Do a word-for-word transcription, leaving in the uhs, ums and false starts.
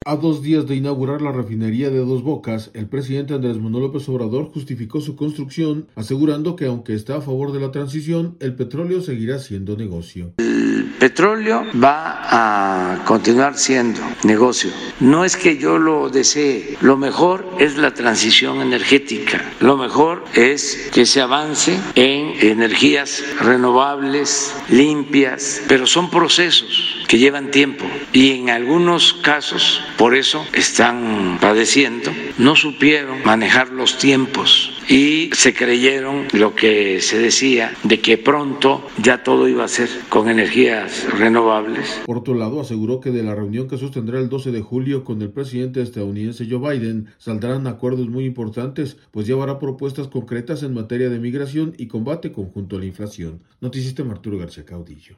A dos días de inaugurar la refinería de Dos Bocas, el presidente Andrés Manuel López Obrador justificó su construcción, asegurando que aunque está a favor de la transición, el petróleo seguirá siendo negocio. El petróleo va a continuar siendo negocio. No es que yo lo desee, lo mejor es la transición energética, lo mejor es que se avance en energías renovables, limpias, pero son procesos que llevan tiempo y en algunos casos, por eso están padeciendo, no supieron manejar los tiempos y se creyeron lo que se decía de que pronto ya todo iba a ser con energías renovables. Por otro lado, aseguró que de la reunión que sostendrá el doce de julio con el presidente estadounidense Joe Biden saldrán acuerdos muy importantes, pues llevará propuestas concretas en materia de migración y combate conjunto a la inflación. Noticias de Arturo García Caudillo.